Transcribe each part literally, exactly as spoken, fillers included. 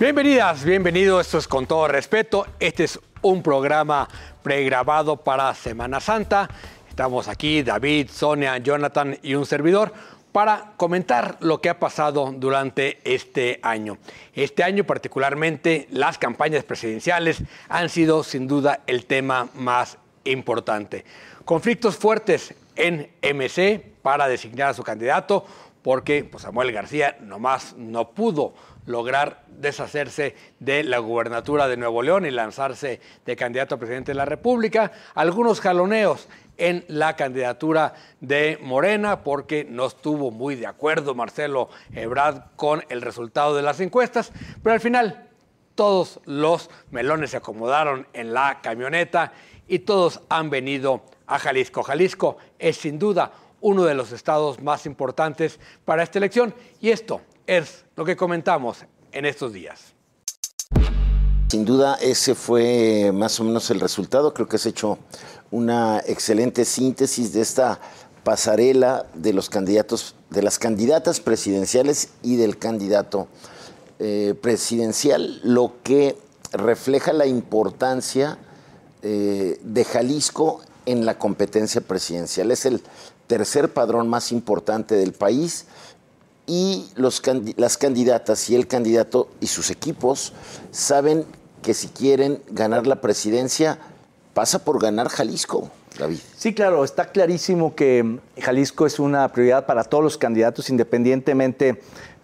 Bienvenidas, bienvenidos. Esto es Con Todo Respeto. Este es un programa pregrabado para Semana Santa. Estamos aquí, David, Sonia, Jonathan y un servidor, para comentar lo que ha pasado durante este año. Este año particularmente las campañas presidenciales han sido sin duda el tema más importante. Conflictos fuertes en M C para designar a su candidato, porque pues, Samuel García nomás no pudo lograr deshacerse de la gubernatura de Nuevo León y lanzarse de candidato a presidente de la República. Algunos jaloneos en la candidatura de Morena, porque no estuvo muy de acuerdo Marcelo Ebrard con el resultado de las encuestas, pero al final todos los melones se acomodaron en la camioneta y todos han venido a Jalisco. Jalisco es sin duda uno de los estados más importantes para esta elección y esto es lo que comentamos en estos días. Sin duda ese fue más o menos el resultado. Creo que has hecho una excelente síntesis de esta pasarela de los candidatos, de las candidatas presidenciales y del candidato eh, presidencial, lo que refleja la importancia eh, de Jalisco en la competencia presidencial. Es el tercer padrón más importante del país y los, las candidatas y el candidato y sus equipos saben que si quieren ganar la presidencia, pasa por ganar Jalisco, David. Sí, claro, está clarísimo que Jalisco es una prioridad para todos los candidatos, independientemente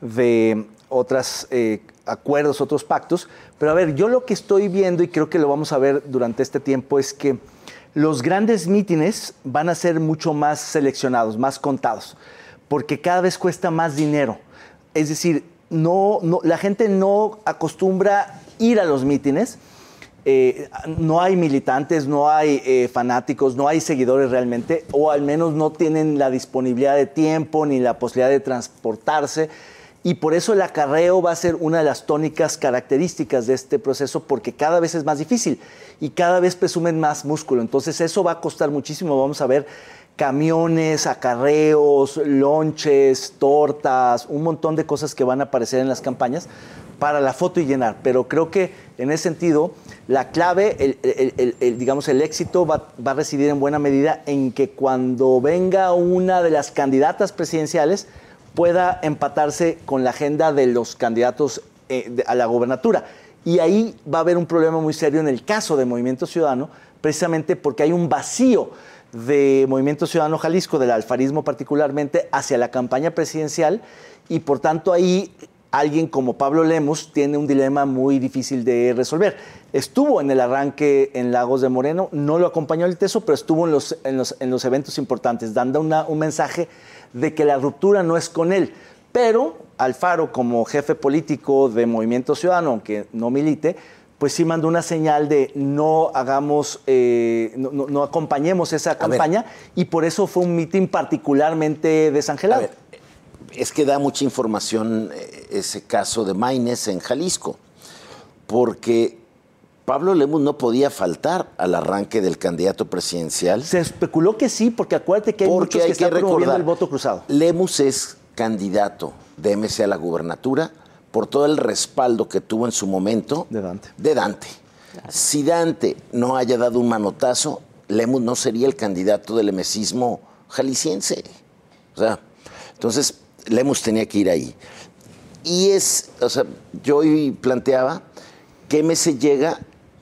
de otros eh, acuerdos, otros pactos. Pero a ver, yo lo que estoy viendo, y creo que lo vamos a ver durante este tiempo, es que los grandes mítines van a ser mucho más seleccionados, más contados, porque cada vez cuesta más dinero. Es decir, no, no, la gente no acostumbra ir a los mítines. Eh, no hay militantes, no hay eh, fanáticos, no hay seguidores realmente, o al menos no tienen la disponibilidad de tiempo ni la posibilidad de transportarse. Y por eso el acarreo va a ser una de las tónicas características de este proceso, porque cada vez es más difícil y cada vez presumen más músculo. Entonces eso va a costar muchísimo. Vamos a ver camiones, acarreos, lonches, tortas, un montón de cosas que van a aparecer en las campañas para la foto y llenar. Pero creo que en ese sentido la clave, el, el, el, el, digamos el éxito va, va a residir en buena medida en que cuando venga una de las candidatas presidenciales pueda empatarse con la agenda de los candidatos eh, de, a la gobernatura. Y ahí va a haber un problema muy serio en el caso de Movimiento Ciudadano, precisamente porque hay un vacío de Movimiento Ciudadano Jalisco, del alfarismo particularmente, hacia la campaña presidencial, y por tanto ahí alguien como Pablo Lemus tiene un dilema muy difícil de resolver. Estuvo en el arranque en Lagos de Moreno, no lo acompañó el Teso, pero estuvo en los, en los, en los eventos importantes, dando una, un mensaje de que la ruptura no es con él. Pero Alfaro, como jefe político de Movimiento Ciudadano, aunque no milite, pues sí mandó una señal de no hagamos, eh, no, no, no acompañemos esa campaña, y por eso fue un mitin particularmente desangelado. A ver, es que da mucha información ese caso de Maynes en Jalisco, porque Pablo Lemus no podía faltar al arranque del candidato presidencial. Se especuló que sí, porque acuérdate que hay muchos que, que están promoviendo el voto cruzado. Lemus es candidato de M C a la gubernatura por todo el respaldo que tuvo en su momento de Dante. De Dante. Claro. Si Dante no haya dado un manotazo, Lemus no sería el candidato del emesismo jalisciense. O sea, entonces Lemus tenía que ir ahí. Y es, o sea, yo hoy planteaba que M C llega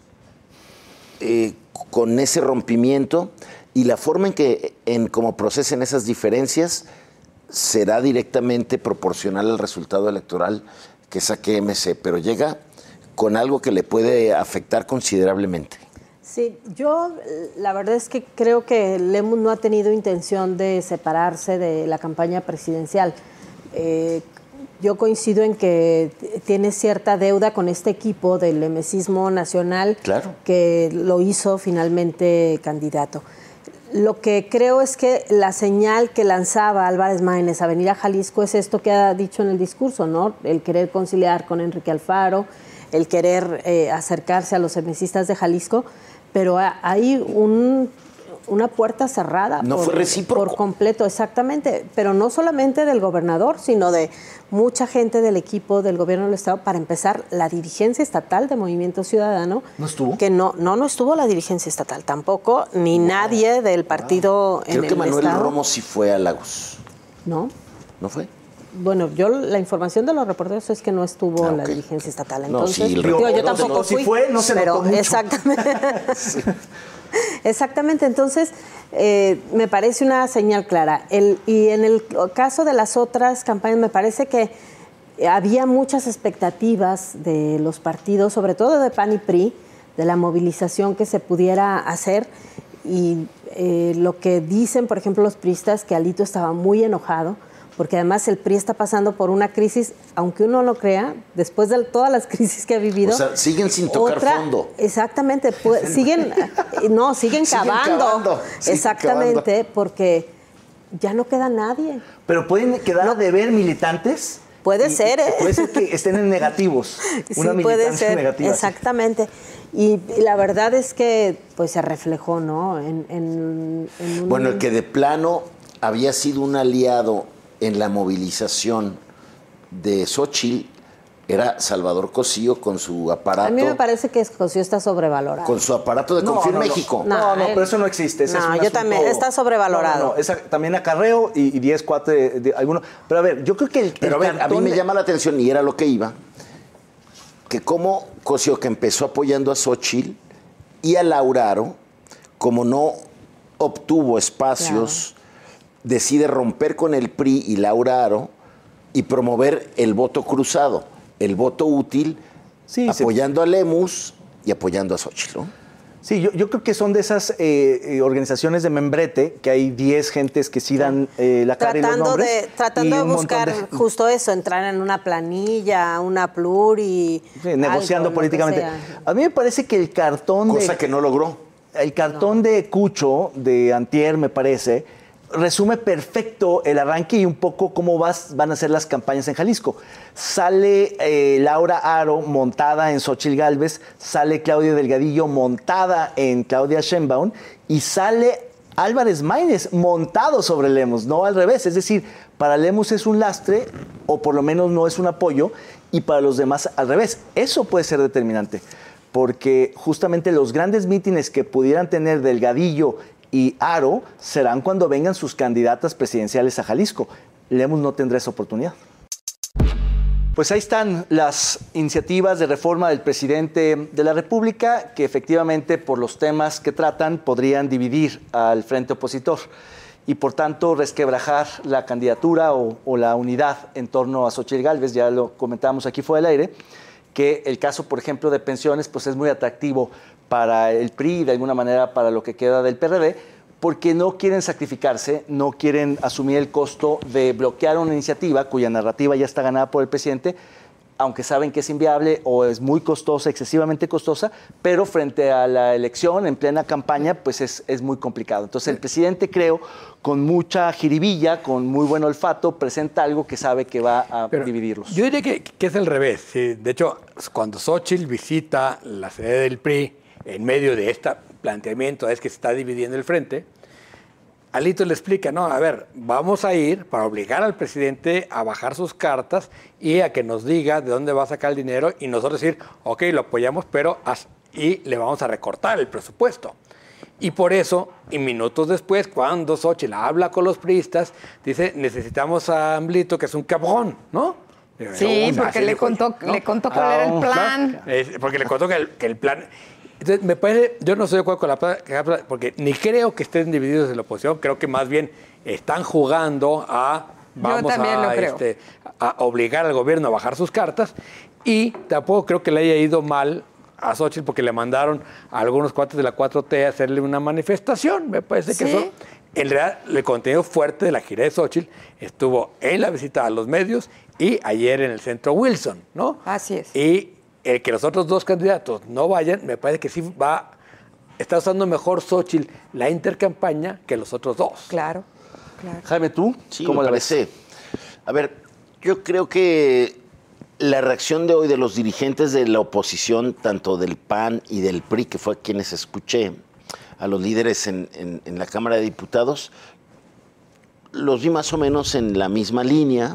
eh, con ese rompimiento, y la forma en que, en cómo procesen esas diferencias, será directamente proporcional al resultado electoral que saque M C, pero llega con algo que le puede afectar considerablemente. Sí, yo la verdad es que creo que Lemus no ha tenido intención de separarse de la campaña presidencial. Eh, yo coincido en que tiene cierta deuda con este equipo del emesismo nacional, claro, que lo hizo finalmente candidato. Lo que creo es que la señal que lanzaba Álvarez Maínez a venir a Jalisco es esto que ha dicho en el discurso, ¿no? El querer conciliar con Enrique Alfaro, el querer eh, acercarse a los emesistas de Jalisco, pero hay un, una puerta cerrada. No por, fue recíproco. Por completo, exactamente. Pero no solamente del gobernador, sino de mucha gente del equipo del gobierno del Estado. Para empezar, la dirigencia estatal de Movimiento Ciudadano. ¿No estuvo? Que no, no, no estuvo la dirigencia estatal tampoco, ni no. nadie del partido ah. en Creo que el Manuel Estado. Romo sí fue a Lagos. ¿No? ¿No fue? Bueno, yo la información de los reporteros es que no estuvo ah, okay. la dirigencia estatal. Entonces, no, sí, el digo, yo no, tampoco no, fui. Si fue, no se pero notó mucho. Exactamente. sí. Exactamente. Entonces, eh, me parece una señal clara. El, y en el caso de las otras campañas, me parece que había muchas expectativas de los partidos, sobre todo de P A N y P R I, de la movilización que se pudiera hacer. Y eh, lo que dicen, por ejemplo, los priistas, que Alito estaba muy enojado, porque además el P R I está pasando por una crisis, aunque uno no crea, después de todas las crisis que ha vivido. O sea, siguen sin tocar otra, fondo. Exactamente, pues, siguen, no, siguen, siguen cavando. cavando exactamente, siguen cavando. Porque ya no queda nadie. Pero pueden quedar no. a deber militantes. Puede y, ser, ¿eh? Puede ser que estén en negativos. Sí, una puede ser. Negativa, exactamente. Sí. Y, y la verdad es que pues se reflejó, ¿no? En, en, en un... Bueno, el que de plano había sido un aliado en la movilización de Xóchitl era Salvador Cosío con su aparato. A mí me parece que Cosío está sobrevalorado. Con su aparato de no, Confío no, México. No, no, no, pero eso no existe. Ese no, es un yo asunto... también, está sobrevalorado. No, no, no, esa, también acarreo y, y diez, cuatro de, de alguno. Pero a ver, yo creo que el. Pero el a ver, a mí me de... llama la atención, y era lo que iba, que como Cosío, que empezó apoyando a Xóchitl y a Laura Aro, como no obtuvo espacios, claro. decide romper con el P R I y Laura Aro y promover el voto cruzado, el voto útil, sí, apoyando se... a Lemus y apoyando a Xóchitl, ¿no? Sí, yo, yo creo que son de esas eh, eh, organizaciones de membrete, que hay diez gentes que sí dan eh, la cara tratando y los nombres. De, tratando de buscar de... justo eso, entrar en una planilla, una pluri... Sí, negociando algo, políticamente. A mí me parece que el cartón Cosa de... Cosa que no logró. El cartón no. de Cucho, de antier, me parece, resume perfecto el arranque y un poco cómo vas, van a ser las campañas en Jalisco. Sale eh, Laura Aro montada en Xóchitl Gálvez, sale Claudia Delgadillo montada en Claudia Sheinbaum y sale Álvarez Maínez montado sobre Lemus, no al revés. Es decir, para Lemus es un lastre o por lo menos no es un apoyo y para los demás al revés. Eso puede ser determinante porque justamente los grandes mítines que pudieran tener Delgadillo y Aro serán cuando vengan sus candidatas presidenciales a Jalisco. Lemus no tendrá esa oportunidad. Pues ahí están las iniciativas de reforma del presidente de la República que efectivamente por los temas que tratan podrían dividir al frente opositor y por tanto resquebrajar la candidatura o, o la unidad en torno a Xóchitl Gálvez. Ya lo comentábamos aquí fuera del aire, que el caso, por ejemplo, de pensiones pues es muy atractivo para el P R I y de alguna manera para lo que queda del P R D, porque no quieren sacrificarse, no quieren asumir el costo de bloquear una iniciativa cuya narrativa ya está ganada por el presidente, aunque saben que es inviable o es muy costosa, excesivamente costosa, pero frente a la elección, en plena campaña, pues es, es muy complicado. Entonces el presidente, creo, con mucha jiribilla, con muy buen olfato, presenta algo que sabe que va a pero dividirlos. Yo diría que, que es al revés. Sí. De hecho, cuando Xóchitl visita la sede del P R I, en medio de este planteamiento es que se está dividiendo el frente, Alito le explica, no, a ver, vamos a ir para obligar al presidente a bajar sus cartas y a que nos diga de dónde va a sacar el dinero y nosotros decir, ok, lo apoyamos, pero y le vamos a recortar el presupuesto. Y por eso, y minutos después, cuando Xóchitl habla con los priistas, dice, necesitamos a Amlito, que es un cabrón, ¿no? Sí, porque le contó, ¿no? le contó cuál ah, era el plan. ¿no? Es, porque le contó que el, que el plan... Entonces, me parece, yo no estoy de acuerdo con la porque ni creo que estén divididos en la oposición, creo que más bien están jugando a, vamos a, este, a obligar al gobierno a bajar sus cartas, y tampoco creo que le haya ido mal a Xóchitl porque le mandaron a algunos cuates de la cuatro T a hacerle una manifestación. Me parece que ¿sí? eso, en realidad, el contenido fuerte de la gira de Xóchitl estuvo en la visita a los medios y ayer en el centro Wilson, ¿no? Así es. Y el que los otros dos candidatos no vayan, me parece que sí va, está usando mejor Xóchitl la intercampaña que los otros dos. Claro, claro. Jaime, ¿tú? Sí, ¿cómo me parece? A ver, yo creo que la reacción de hoy de los dirigentes de la oposición, tanto del P A N y del P R I, que fue a quienes escuché a los líderes en, en, en la Cámara de Diputados, los vi más o menos en la misma línea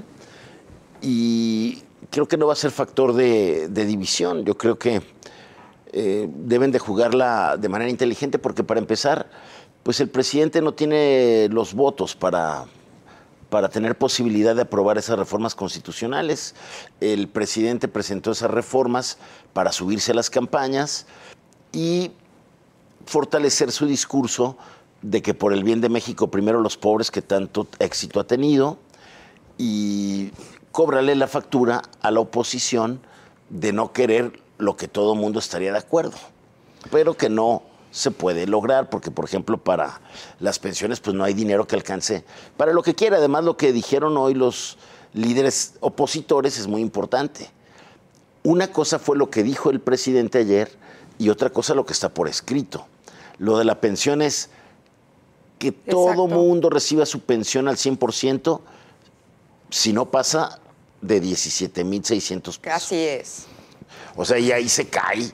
y creo que no va a ser factor de, de división. Yo creo que eh, deben de jugarla de manera inteligente porque, para empezar, pues el presidente no tiene los votos para, para tener posibilidad de aprobar esas reformas constitucionales. El presidente presentó esas reformas para subirse a las campañas y fortalecer su discurso de que por el bien de México primero los pobres, que tanto éxito ha tenido, y cóbrale la factura a la oposición de no querer lo que todo el mundo estaría de acuerdo, pero que no se puede lograr porque, por ejemplo, para las pensiones pues no hay dinero que alcance para lo que quiera. Además, lo que dijeron hoy los líderes opositores es muy importante. Una cosa fue lo que dijo el presidente ayer y otra cosa lo que está por escrito. Lo de la pensión es que todo mundo reciba su pensión al cien por ciento, si no pasa de diecisiete mil seiscientos pesos. Así es. O sea, y ahí se cae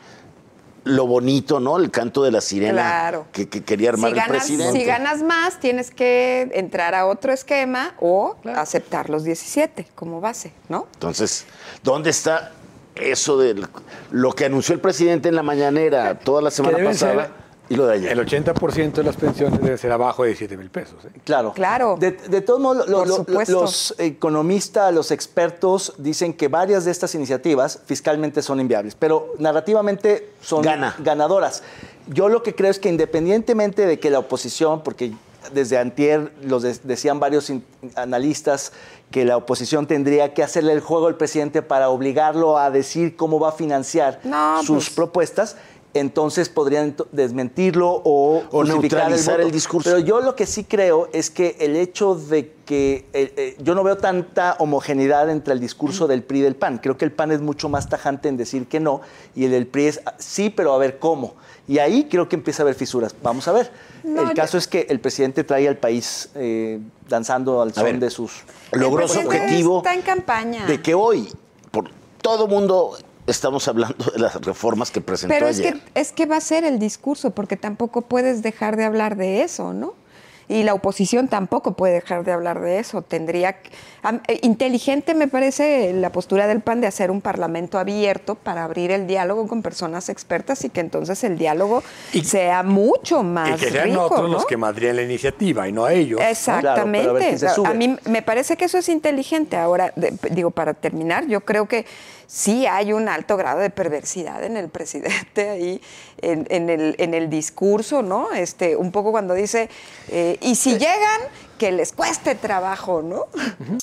lo bonito, ¿no? El canto de la sirena claro. que, que quería armar si ganas, el presidente. Si ganas más, tienes que entrar a otro esquema o claro. aceptar los diecisiete como base, ¿no? Entonces, ¿dónde está eso de lo que anunció el presidente en la mañanera toda la semana pasada? Ser... Y lo de ayer. El ochenta por ciento de las pensiones debe ser abajo de diecisiete mil pesos. ¿eh? Claro. Claro. De, de todos modos, lo, lo, los economistas, los expertos dicen que varias de estas iniciativas fiscalmente son inviables, pero narrativamente son Gana. ganadoras. Yo lo que creo es que independientemente de que la oposición, porque desde antier los de, decían varios in, analistas que la oposición tendría que hacerle el juego al presidente para obligarlo a decir cómo va a financiar no, sus pues... propuestas, entonces podrían desmentirlo o, o neutralizar el, el discurso. Pero yo lo que sí creo es que el hecho de que eh, eh, yo no veo tanta homogeneidad entre el discurso del P R I y del P A N. Creo que el P A N es mucho más tajante en decir que no y el del P R I es sí, pero a ver cómo. Y ahí creo que empieza a haber fisuras. Vamos a ver. No, el caso yo... es que el presidente trae al país eh, danzando al son ver, de sus... Logró su objetivo está en campaña. De que hoy, por todo mundo... Estamos hablando de las reformas que presentó Pero es ayer. Que, es que va a ser el discurso, porque tampoco puedes dejar de hablar de eso, ¿no? Y la oposición tampoco puede dejar de hablar de eso. Tendría que, um, inteligente me parece la postura del P A N de hacer un parlamento abierto para abrir el diálogo con personas expertas y que entonces el diálogo y, sea mucho más rico. Y que sean rico, otros ¿no? los que madrían la iniciativa y no ellos. Exactamente. Claro, a, ver se sube. a mí me parece que eso es inteligente. Ahora, de, digo, para terminar, yo creo que sí hay un alto grado de perversidad en el presidente ahí, en, en, el, en el discurso, ¿no? Este, un poco cuando dice, eh, y si llegan, que les cueste trabajo, ¿no? Uh-huh.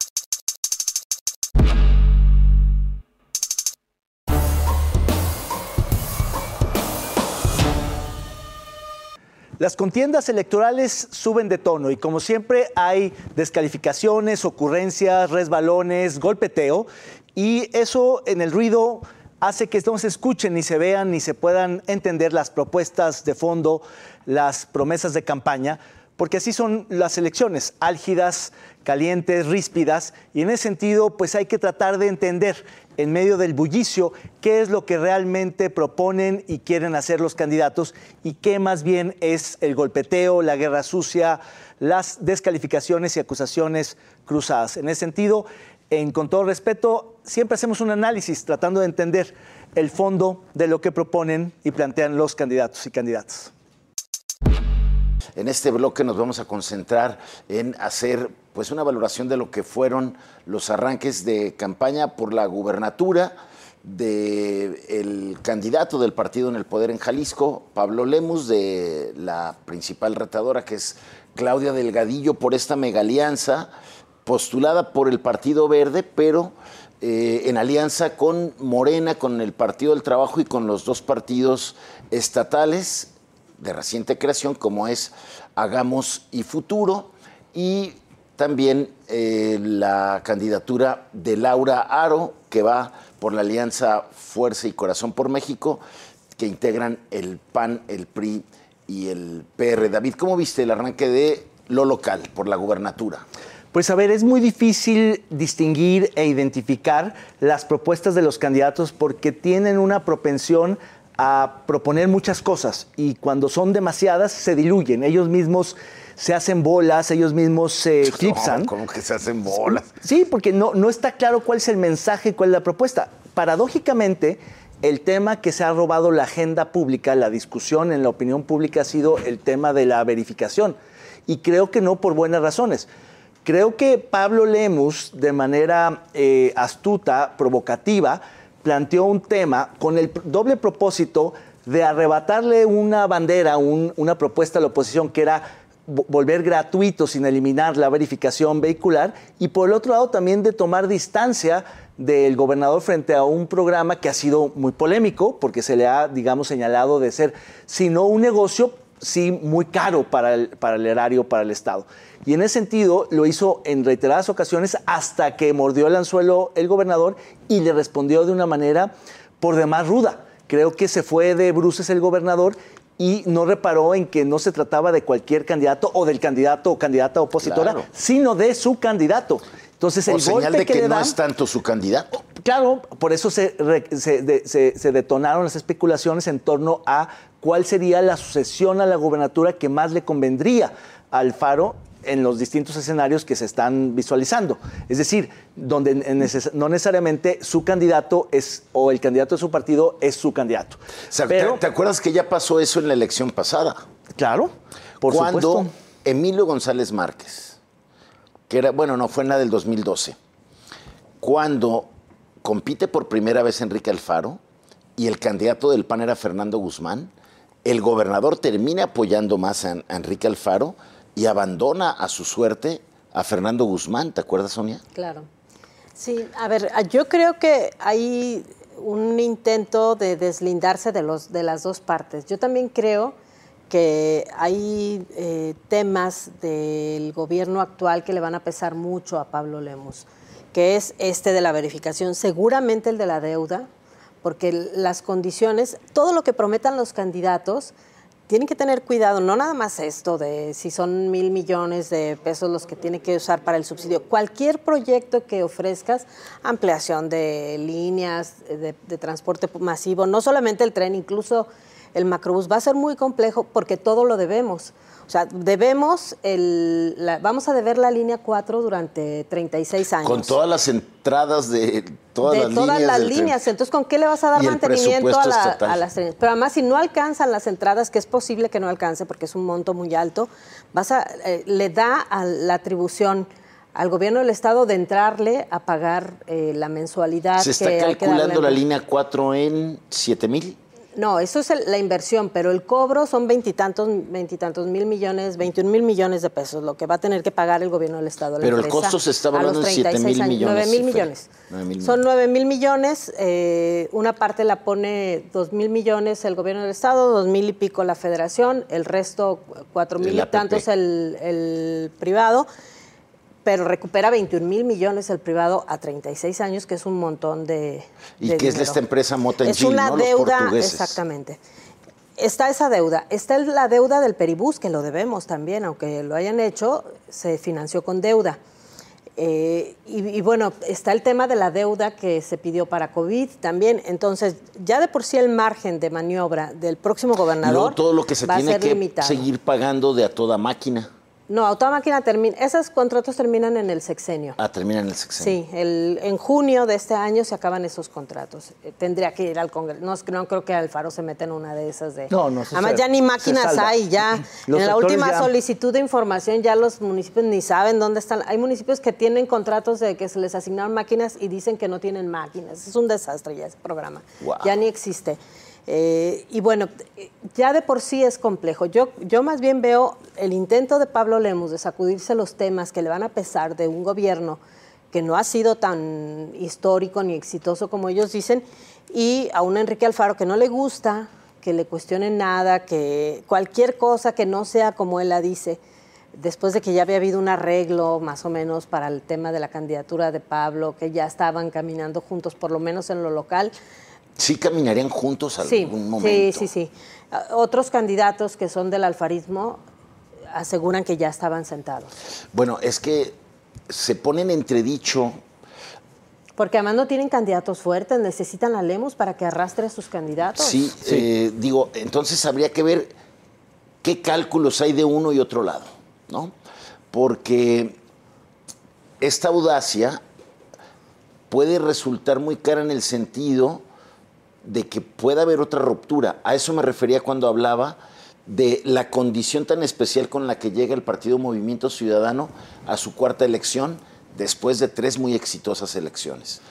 Las contiendas electorales suben de tono y, como siempre, hay descalificaciones, ocurrencias, resbalones, golpeteo, y eso en el ruido hace que no se escuchen, ni se vean, ni se puedan entender las propuestas de fondo, las promesas de campaña, porque así son las elecciones, álgidas, calientes, ríspidas, y en ese sentido pues hay que tratar de entender en medio del bullicio qué es lo que realmente proponen y quieren hacer los candidatos y qué más bien es el golpeteo, la guerra sucia, las descalificaciones y acusaciones cruzadas. En ese sentido, en, con todo respeto, siempre hacemos un análisis tratando de entender el fondo de lo que proponen y plantean los candidatos y candidatas. En este bloque nos vamos a concentrar en hacer pues una valoración de lo que fueron los arranques de campaña por la gubernatura del candidato del partido en el poder en Jalisco, Pablo Lemus, de la principal retadora, que es Claudia Delgadillo, por esta megalianza postulada por el Partido Verde, pero eh, en alianza con Morena, con el Partido del Trabajo y con los dos partidos estatales de reciente creación, como es Hagamos y Futuro, y también eh, la candidatura de Laura Haro, que va por la alianza Fuerza y Corazón por México, que integran el P A N, el P R I y el P R. David, ¿cómo viste el arranque de lo local por la gubernatura? Pues a ver, es muy difícil distinguir e identificar las propuestas de los candidatos porque tienen una propensión a proponer muchas cosas y cuando son demasiadas se diluyen. Ellos mismos se hacen bolas, ellos mismos se eclipsan. No, ¿cómo que se hacen bolas? Sí, porque no, no está claro cuál es el mensaje, cuál es la propuesta. Paradójicamente, el tema que se ha robado la agenda pública, la discusión en la opinión pública ha sido el tema de la verificación. Y creo que no por buenas razones. Creo que Pablo Lemus, de manera eh, astuta, provocativa, planteó un tema con el doble propósito de arrebatarle una bandera, un, una propuesta a la oposición que era volver gratuito sin eliminar la verificación vehicular y por el otro lado también de tomar distancia del gobernador frente a un programa que ha sido muy polémico porque se le ha, digamos, señalado de ser, si no un negocio, sí muy caro para el, para el erario, para el Estado. Y en ese sentido lo hizo en reiteradas ocasiones hasta que mordió el anzuelo el gobernador y le respondió de una manera por demás ruda. Creo que se fue de bruces el gobernador y no reparó en que no se trataba de cualquier candidato o del candidato o candidata opositora, claro, sino de su candidato. Entonces, el o señal golpe de que, que le no da, es tanto su candidato. Claro, por eso se, se, de, se, se detonaron las especulaciones en torno a cuál sería la sucesión a la gobernatura que más le convendría a Alfaro en los distintos escenarios que se están visualizando. Es decir, donde neces- no necesariamente su candidato es, o el candidato de su partido es su candidato. O sea, Pero, ¿te, ¿te acuerdas que ya pasó eso en la elección pasada? Claro, por Cuando supuesto. Emilio González Márquez, que era, bueno, no, fue en la del dos mil doce, cuando compite por primera vez Enrique Alfaro y el candidato del P A N era Fernando Guzmán, el gobernador termina apoyando más a, a Enrique Alfaro y abandona a su suerte a Fernando Guzmán. ¿Te acuerdas, Sonia? Claro. Sí, a ver, yo creo que hay un intento de deslindarse de, los, de las dos partes. Yo también creo que hay eh, temas del gobierno actual que le van a pesar mucho a Pablo Lemus, que es este de la verificación, seguramente el de la deuda, porque las condiciones, todo lo que prometan los candidatos, tienen que tener cuidado, no nada más esto de si son mil millones de pesos los que tiene que usar para el subsidio. Cualquier proyecto que ofrezcas, ampliación de líneas de, de transporte masivo, no solamente el tren, incluso el macrobús, va a ser muy complejo porque todo lo debemos. O sea, debemos, el, la, vamos a deber la línea cuatro durante treinta y seis años. Con todas las entradas de todas de las todas líneas. las del líneas. tren. Entonces, ¿con qué le vas a dar Y el mantenimiento a, la, presupuesto a las trenes? Pero además, si no alcanzan las entradas, que es posible que no alcance porque es un monto muy alto, vas a, eh, le da a la atribución al gobierno del Estado de entrarle a pagar eh, la mensualidad. Se está que hay que calculando darle. la línea cuatro en siete mil. No, eso es el, la inversión, pero el cobro son veintitantos, veintitantos mil millones, veintiún mil millones de pesos, lo que va a tener que pagar el gobierno del Estado. Pero el costo se está hablando de siete mil millones. nueve mil millones. Son nueve mil millones, eh, una parte la pone dos mil millones el gobierno del Estado, dos mil y pico la federación, el resto cuatro mil y tantos el, el privado. Pero recupera veintiún mil millones el privado a treinta y seis años, que es un montón de ¿Y de qué es dinero. esta empresa Mota Es una ¿no? deuda, Los portugueses. exactamente. Está esa deuda. Está la deuda del Peribús, que lo debemos también, aunque lo hayan hecho, se financió con deuda. Eh, y, y bueno, está el tema de la deuda que se pidió para COVID también. Entonces, ya de por sí el margen de maniobra del próximo gobernador Luego todo lo que se va a tiene ser que limitado. seguir pagando de a toda máquina. No, a toda máquina termina. Esos contratos terminan en el sexenio. Ah, terminan en el sexenio. Sí, el, en junio de este año se acaban esos contratos. Eh, tendría que ir al Congreso. No, no creo que Alfaro se meta en una de esas de... No, no se Además, sabe. ya ni Se máquinas salva. hay, ya. Los en la sectores última ya- solicitud de información ya los municipios ni saben dónde están. Hay municipios que tienen contratos de que se les asignaron máquinas y dicen que no tienen máquinas. Es un desastre ya ese programa. Wow. Ya ni existe. Eh, y bueno, ya de por sí es complejo. Yo, yo más bien veo el intento de Pablo Lemus de sacudirse los temas que le van a pesar de un gobierno que no ha sido tan histórico ni exitoso como ellos dicen, y a un Enrique Alfaro que no le gusta que le cuestionen nada, que cualquier cosa que no sea como él la dice, después de que ya había habido un arreglo más o menos para el tema de la candidatura de Pablo, que ya estaban caminando juntos, por lo menos en lo local. Sí caminarían juntos Sí, algún momento. sí, sí, sí. Otros candidatos que son del alfarismo aseguran que ya estaban sentados. Bueno, es que se pone en entredicho Porque además no tienen candidatos fuertes, necesitan a Lemus para que arrastre a sus candidatos. Sí, sí. Eh, digo, entonces habría que ver qué cálculos hay de uno y otro lado, ¿no? Porque esta audacia puede resultar muy cara en el sentido de que pueda haber otra ruptura. A eso me refería cuando hablaba de la condición tan especial con la que llega el Partido Movimiento Ciudadano a su cuarta elección después de tres muy exitosas elecciones.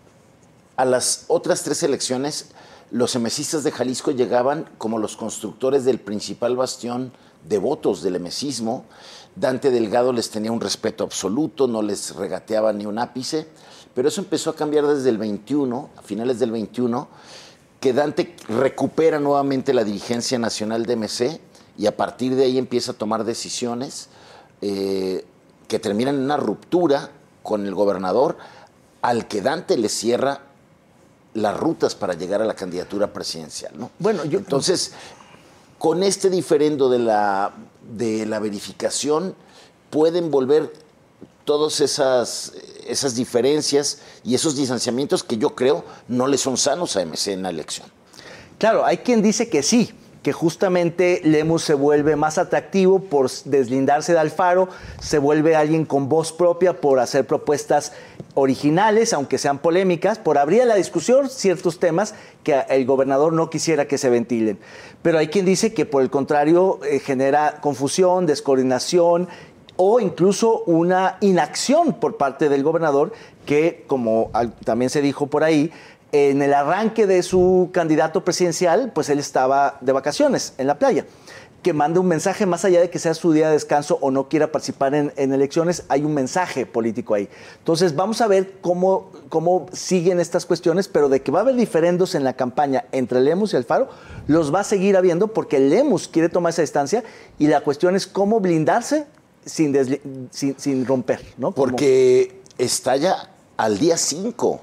A las otras tres elecciones, los emesistas de Jalisco llegaban como los constructores del principal bastión de votos del emesismo. Dante Delgado les tenía un respeto absoluto, no les regateaba ni un ápice, pero eso empezó a cambiar desde el veintiuno, a finales del veintiuno, que Dante recupera nuevamente la dirigencia nacional de M C y a partir de ahí empieza a tomar decisiones eh, que terminan en una ruptura con el gobernador, al que Dante le cierra las rutas para llegar a la candidatura presidencial, ¿no? Bueno, yo, entonces, con este diferendo de la, de la verificación, pueden volver todas esas, esas diferencias y esos distanciamientos que yo creo no le son sanos a M C en la elección. Claro, hay quien dice que sí, que justamente Lemus se vuelve más atractivo por deslindarse de Alfaro, se vuelve alguien con voz propia por hacer propuestas originales, aunque sean polémicas, por abrir a la discusión ciertos temas que el gobernador no quisiera que se ventilen. Pero hay quien dice que por el contrario eh, genera confusión, descoordinación o incluso una inacción por parte del gobernador que, como también se dijo por ahí, en el arranque de su candidato presidencial, pues él estaba de vacaciones en la playa. Que mande un mensaje, más allá de que sea su día de descanso o no quiera participar en, en elecciones, hay un mensaje político ahí. Entonces vamos a ver cómo, cómo siguen estas cuestiones, pero de que va a haber diferendos en la campaña entre Lemus y Alfaro, los va a seguir habiendo porque Lemus quiere tomar esa distancia y la cuestión es cómo blindarse sin, desli- sin, sin romper, ¿no? Porque está ya al día cinco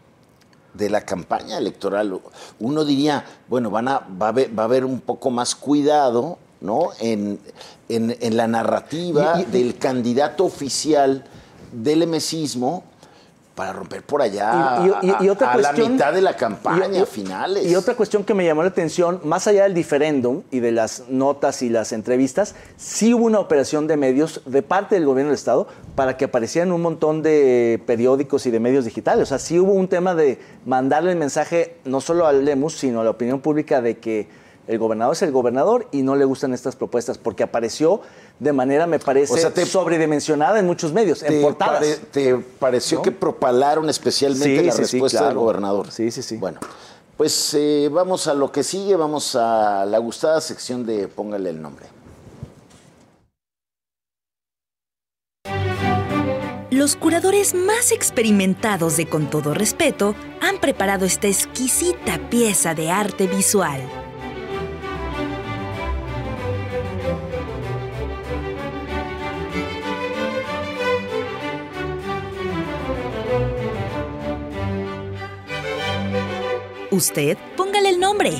de la campaña electoral. Uno diría, bueno, van a, va, a haber, va a haber un poco más cuidado, ¿no? En, en, en la narrativa y, y, del candidato oficial del emesismo para romper por allá y, y, y, y otra a, a cuestión, la mitad de la campaña, y, y, finales. Y otra cuestión que me llamó la atención, más allá del diferéndum y de las notas y las entrevistas, sí hubo una operación de medios de parte del gobierno del Estado para que aparecieran un montón de periódicos y de medios digitales. O sea, sí hubo un tema de mandarle el mensaje no solo al Lemus, sino a la opinión pública de que el gobernador es el gobernador y no le gustan estas propuestas, porque apareció de manera, me parece, o sea, te, sobredimensionada en muchos medios, en portadas. Pare, ¿Te pareció ¿no? que propalaron especialmente sí, la sí, respuesta sí, claro. del gobernador? Sí, sí, sí. Bueno, pues eh, vamos a lo que sigue, vamos a la gustada sección de Póngale el nombre. Los curadores más experimentados de Con Todo Respeto han preparado esta exquisita pieza de arte visual. Usted, póngale el nombre.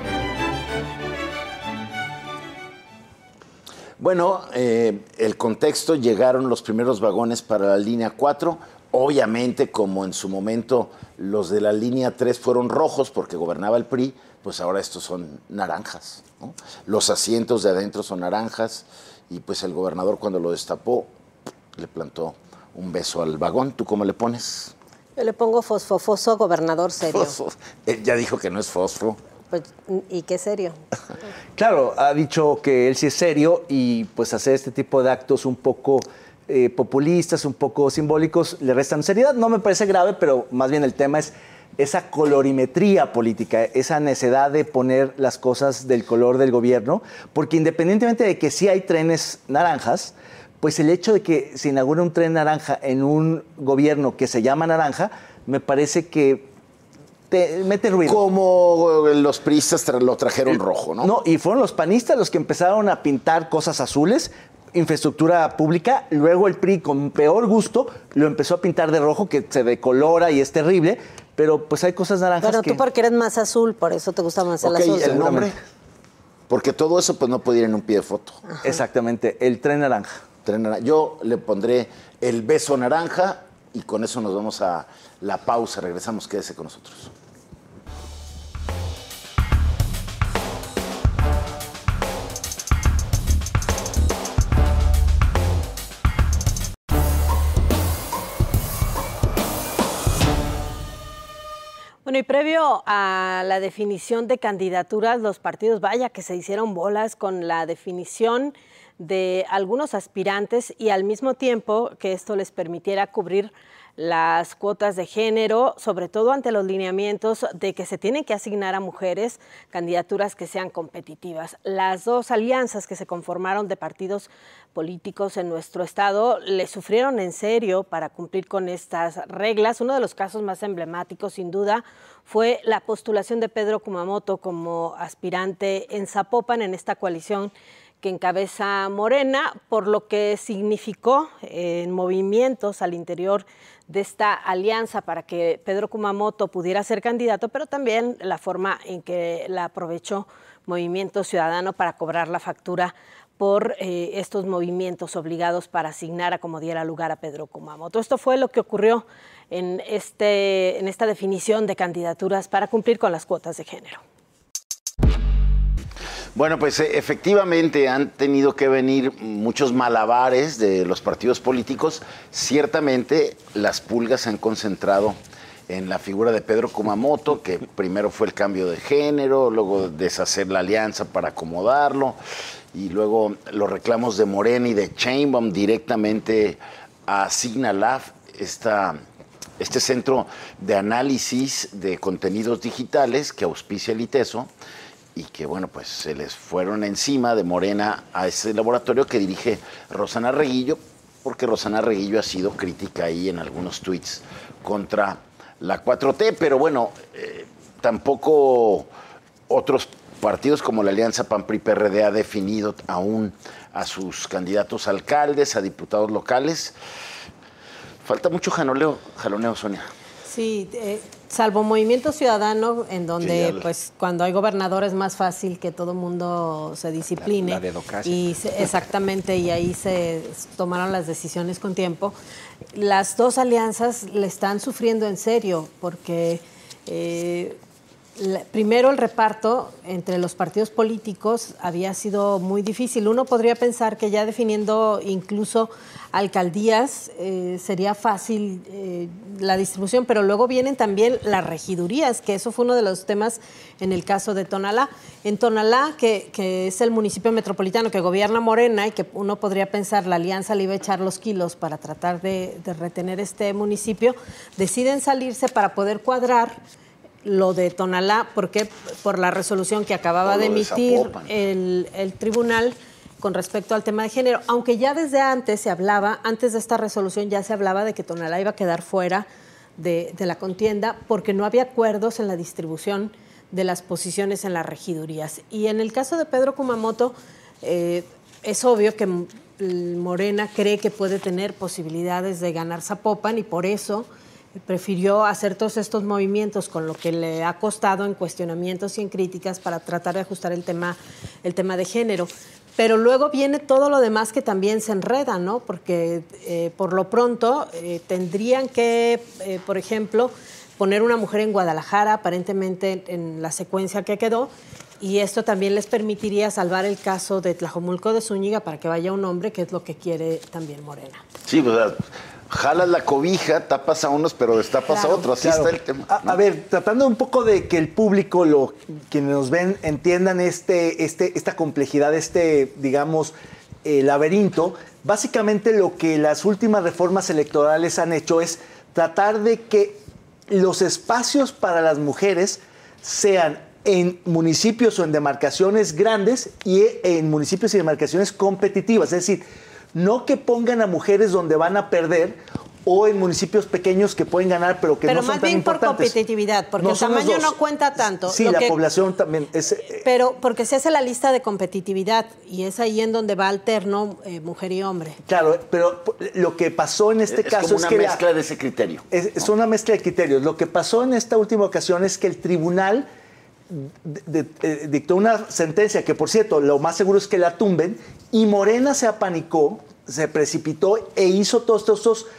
Bueno, eh, el contexto, llegaron los primeros vagones para la línea cuatro. Obviamente, como en su momento los de la línea tres fueron rojos porque gobernaba el P R I, pues ahora estos son naranjas, ¿no? Los asientos de adentro son naranjas y pues el gobernador cuando lo destapó le plantó un beso al vagón. ¿Tú cómo le pones? Yo le pongo fosfofoso, gobernador serio. Fosfo. Él ya dijo que no es fosfo. Pues, ¿y qué serio? Claro, ha dicho que él sí es serio y pues hacer este tipo de actos un poco eh, populistas, un poco simbólicos, le restan seriedad. No me parece grave, pero más bien el tema es esa colorimetría política, esa necesidad de poner las cosas del color del gobierno, porque independientemente de que sí hay trenes naranjas, pues el hecho de que se inaugure un tren naranja en un gobierno que se llama naranja, me parece que te mete ruido. Como los priistas tra- lo trajeron rojo, ¿no? No, y fueron los panistas los que empezaron a pintar cosas azules, infraestructura pública, luego el P R I con peor gusto lo empezó a pintar de rojo, que se decolora y es terrible, pero pues hay cosas naranjas Bueno, que... tú porque eres más azul, por eso te gusta más el Ok, azul. ¿el nombre? Porque todo eso pues no puede ir en un pie de foto. Ajá. Exactamente, el tren naranja. Tren naranja. Yo le pondré el beso naranja y con eso nos vamos a la pausa. Regresamos, quédese con nosotros. Bueno, y previo a la definición de candidaturas, los partidos, vaya que se hicieron bolas con la definición de algunos aspirantes y al mismo tiempo que esto les permitiera cubrir las cuotas de género, sobre todo ante los lineamientos de que se tienen que asignar a mujeres candidaturas que sean competitivas. Las dos alianzas que se conformaron de partidos políticos en nuestro estado le sufrieron en serio para cumplir con estas reglas. Uno de los casos más emblemáticos, sin duda, fue la postulación de Pedro Kumamoto como aspirante en Zapopan en esta coalición que encabeza Morena, por lo que significó en eh, movimientos al interior de esta alianza para que Pedro Kumamoto pudiera ser candidato, pero también la forma en que la aprovechó Movimiento Ciudadano para cobrar la factura por eh, estos movimientos obligados para asignar a como diera lugar a Pedro Kumamoto. Esto fue lo que ocurrió en, este, en esta definición de candidaturas para cumplir con las cuotas de género. Bueno, pues efectivamente han tenido que venir muchos malabares de los partidos políticos. Ciertamente las pulgas se han concentrado en la figura de Pedro Kumamoto, que primero fue el cambio de género, luego deshacer la alianza para acomodarlo, y luego los reclamos de Morena y de Sheinbaum directamente a Signalab, esta, este centro de análisis de contenidos digitales que auspicia el ITESO, y que, bueno, pues se les fueron encima de Morena a ese laboratorio que dirige Rosana Reguillo, porque Rosana Reguillo ha sido crítica ahí en algunos tuits contra la cuatro T, pero bueno, eh, tampoco otros partidos como la Alianza P A N P R I P R D ha definido aún a sus candidatos a alcaldes, a diputados locales. Falta mucho jaloneo, jaloneo, Sonia. Sí, eh, salvo Movimiento Ciudadano, en donde Sí, pues cuando hay gobernador es más fácil que todo mundo se discipline. La, la dedocracia. Y se, exactamente, y ahí se tomaron las decisiones con tiempo. Las dos alianzas le están sufriendo en serio, porque eh, la, primero el reparto entre los partidos políticos había sido muy difícil. Uno podría pensar que ya definiendo incluso alcaldías eh, sería fácil eh, la distribución, pero luego vienen también las regidurías, que eso fue uno de los temas en el caso de Tonalá. En Tonalá, que, que es el municipio metropolitano que gobierna Morena y que uno podría pensar la alianza le iba a echar los kilos para tratar de, de retener este municipio, deciden salirse para poder cuadrar lo de Tonalá, porque por la resolución que acababa de emitir el, el tribunal con respecto al tema de género, aunque ya desde antes se hablaba, antes de esta resolución ya se hablaba de que Tonalá iba a quedar fuera de, de la contienda porque no había acuerdos en la distribución de las posiciones en las regidurías. Y en el caso de Pedro Kumamoto, eh, es obvio que Morena cree que puede tener posibilidades de ganar Zapopan y por eso prefirió hacer todos estos movimientos con lo que le ha costado en cuestionamientos y en críticas para tratar de ajustar el tema, el tema de género. Pero luego viene todo lo demás que también se enreda, ¿no? Porque eh, por lo pronto eh, tendrían que, eh, por ejemplo, poner una mujer en Guadalajara, aparentemente en la secuencia que quedó, y esto también les permitiría salvar el caso de Tlajomulco de Zúñiga para que vaya un hombre, que es lo que quiere también Morena. Sí, pues jalas la cobija, tapas a unos, pero destapas Claro. a otros. Así Claro. está el tema. A, ¿no? a ver, tratando un poco de que el público, lo, quienes nos ven, entiendan este, este, esta complejidad, este, digamos, eh, laberinto, básicamente lo que las últimas reformas electorales han hecho es tratar de que los espacios para las mujeres sean en municipios o en demarcaciones grandes y en municipios y demarcaciones competitivas, es decir, no que pongan a mujeres donde van a perder o en municipios pequeños que pueden ganar pero que pero no son más tan bien por importantes. competitividad, porque No, el son los tamaño dos. no cuenta tanto. Sí, Lo la que- población también es... eh, Pero porque se hace la lista de competitividad y es ahí en donde va alterno eh, mujer y hombre. Claro, pero lo que pasó en este es caso como es una que la- mezcla de ese criterio. Es, es una mezcla de criterios. Lo que pasó en esta última ocasión es que el tribunal de- de- eh, dictó una sentencia que, por cierto, lo más seguro es que la tumben, y Morena se apanicó, se precipitó e hizo todos estos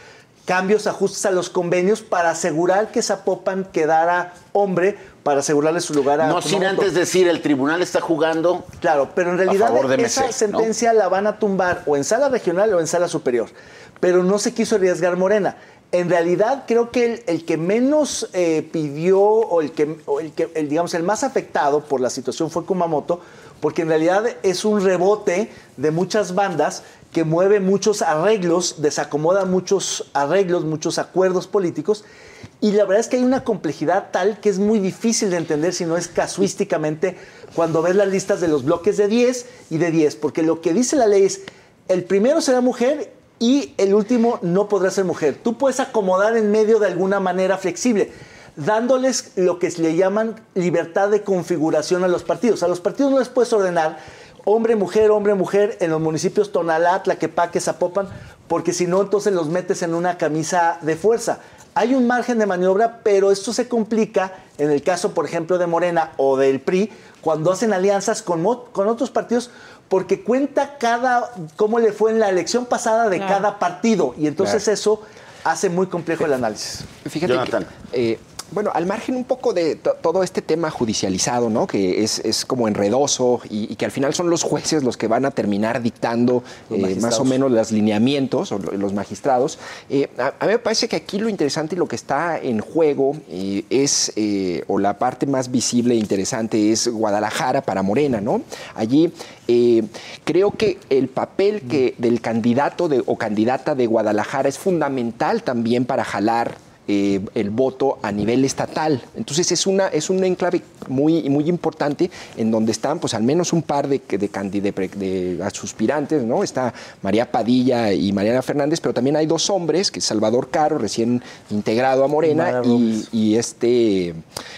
cambios, ajustes a los convenios para asegurar que Zapopan quedara hombre, para asegurarle su lugar a No sin Kumamoto. antes decir, el tribunal está jugando. Claro, pero en realidad favor de esa M C, sentencia ¿no? la van a tumbar o en sala regional o en sala superior. Pero no se quiso arriesgar Morena. En realidad creo que el, el que menos eh, pidió o el que, o el que el, digamos, el más afectado por la situación fue Kumamoto, porque en realidad es un rebote de muchas bandas que mueve muchos arreglos, desacomoda muchos arreglos, muchos acuerdos políticos, y la verdad es que hay una complejidad tal que es muy difícil de entender si no es casuísticamente cuando ves las listas de los bloques de diez y de diez, porque lo que dice la ley es, el primero será mujer y el último no podrá ser mujer. Tú puedes acomodar en medio de alguna manera flexible, dándoles lo que le llaman libertad de configuración a los partidos. A los partidos no les puedes ordenar hombre, mujer, hombre, mujer en los municipios Tonalá, Tlaquepaque, Zapopan, porque si no, entonces los metes en una camisa de fuerza. Hay un margen de maniobra, pero esto se complica en el caso, por ejemplo, de Morena o del P R I, cuando hacen alianzas con, con otros partidos, porque cuenta cada cómo le fue en la elección pasada de claro. cada partido, y entonces claro. eso hace muy complejo el análisis. Fíjate Jonathan. que... Eh, Bueno, al margen un poco de todo este tema judicializado, ¿no? Que es, es como enredoso y, y que al final son los jueces los que van a terminar dictando eh, más o menos los lineamientos, o los magistrados. Eh, a, a mí me parece que aquí lo interesante y lo que está en juego eh, es, eh, o la parte más visible e interesante es Guadalajara para Morena, ¿no? Allí eh, creo que el papel que del candidato de, o candidata de Guadalajara es fundamental también para jalar Eh, el voto a nivel estatal. Entonces es una es un enclave muy, muy importante en donde están pues al menos un par de, de, de, de, de aspirantes, ¿no? Está María Padilla y Mariana Fernández, pero también hay dos hombres, que es Salvador Caro, recién integrado a Morena, y, y este...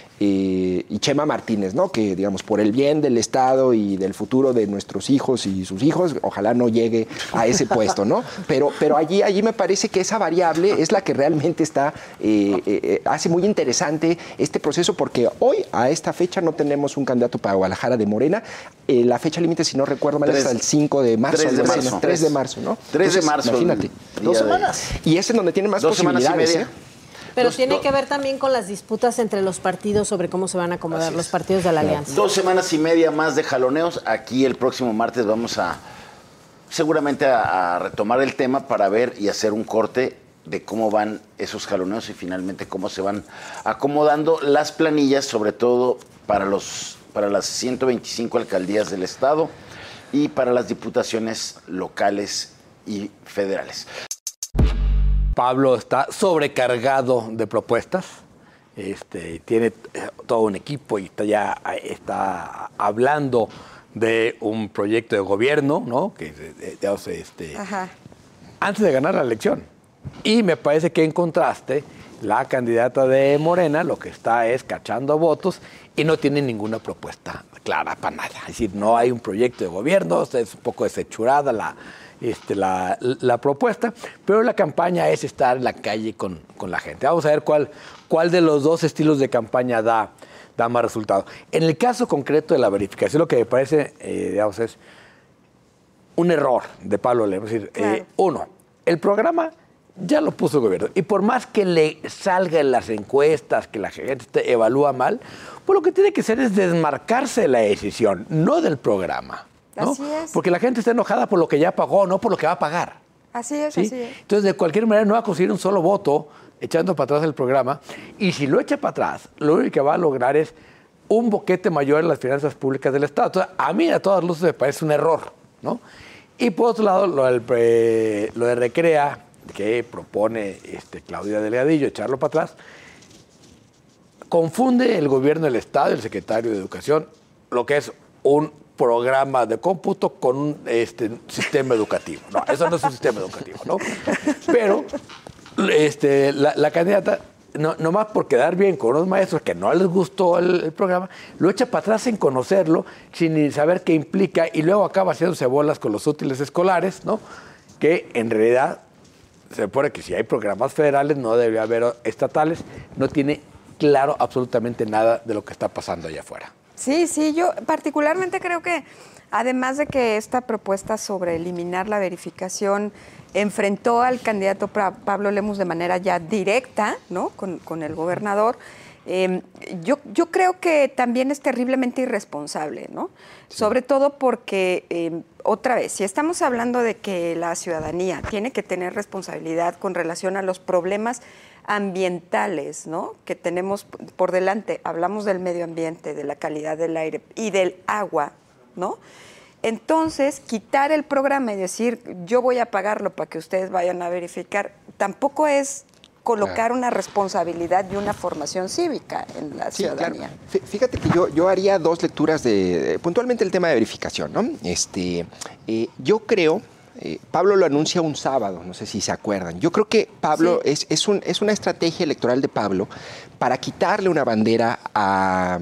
Eh, y Chema Martínez, ¿no? Que, digamos, por el bien del Estado y del futuro de nuestros hijos y sus hijos, ojalá no llegue a ese puesto, ¿no? Pero, pero allí, allí me parece que esa variable es la que realmente está, eh, eh, hace muy interesante este proceso, porque hoy, a esta fecha, no tenemos un candidato para Guadalajara de Morena. Eh, la fecha límite, si no recuerdo mal, es hasta el cinco de marzo. tres de marzo. ¿no? tres de marzo, ¿no? tres de marzo. Imagínate. Dos semanas. Y es en donde tiene más Dos posibilidades. Semanas y media. ¿eh? Pero Dos, tiene do, que ver también con las disputas entre los partidos sobre cómo se van a acomodar los partidos de la alianza. Dos semanas y media más de jaloneos. Aquí el próximo martes vamos a seguramente a, a retomar el tema para ver y hacer un corte de cómo van esos jaloneos y finalmente cómo se van acomodando las planillas, sobre todo para, los, para las ciento veinticinco alcaldías del Estado y para las diputaciones locales y federales. Pablo está sobrecargado de propuestas, este, tiene todo un equipo y está ya está hablando de un proyecto de gobierno, ¿no? Que, digamos, este, antes de ganar la elección. Y me parece que en contraste, la candidata de Morena lo que está es cachando votos y no tiene ninguna propuesta clara para nada. Es decir, no hay un proyecto de gobierno, es un poco desechurada la... Este, la, la propuesta, pero la campaña es estar en la calle con, con la gente. Vamos a ver cuál, cuál de los dos estilos de campaña da, da más resultado. En el caso concreto de la verificación, lo que me parece, eh, digamos, es un error de Pablo Lemus. Es decir, claro. eh, uno, el programa ya lo puso el gobierno, y por más que le salga en las encuestas, que la gente te evalúa mal, pues lo que tiene que hacer es desmarcarse de la decisión, no del programa. ¿no? Así es. Porque la gente está enojada por lo que ya pagó, no por lo que va a pagar. Así es, ¿sí? así es. Entonces, de cualquier manera, no va a conseguir un solo voto echando para atrás el programa. Y si lo echa para atrás, lo único que va a lograr es un boquete mayor en las finanzas públicas del Estado. Entonces, a mí, a todas luces, me parece un error, ¿no? Y por otro lado, lo, del, eh, lo de Recrea, que propone este, Claudia Delgadillo, echarlo para atrás, confunde el gobierno del Estado y el secretario de Educación lo que es un programa de cómputo con un este, sistema educativo. No, eso no es un sistema educativo, ¿no? Pero este, la, la candidata, no, nomás por quedar bien con unos maestros que no les gustó el, el programa, lo echa para atrás sin conocerlo, sin saber qué implica, y luego acaba haciéndose bolas con los útiles escolares, ¿no? Que en realidad se supone que si hay programas federales no debe haber estatales, no tiene claro absolutamente nada de lo que está pasando allá afuera. Sí, sí, yo particularmente creo que además de que esta propuesta sobre eliminar la verificación enfrentó al candidato Pablo Lemus de manera ya directa, ¿no? con, con el gobernador, eh, yo, yo creo que también es terriblemente irresponsable, ¿no? Sí. Sobre todo porque, eh, otra vez, si estamos hablando de que la ciudadanía tiene que tener responsabilidad con relación a los problemas ambientales, ¿no? que tenemos por delante, hablamos del medio ambiente, de la calidad del aire y del agua, ¿no? Entonces, quitar el programa y decir, yo voy a pagarlo para que ustedes vayan a verificar, tampoco es colocar claro. una responsabilidad y una formación cívica en la sí, ciudadanía. Claro. Fíjate que yo, yo haría dos lecturas de, puntualmente el tema de verificación, ¿no? Este, eh, yo creo... Eh, Pablo lo anuncia un sábado, no sé si se acuerdan. Yo creo que Pablo sí. es, es, un, es una estrategia electoral de Pablo para quitarle una bandera a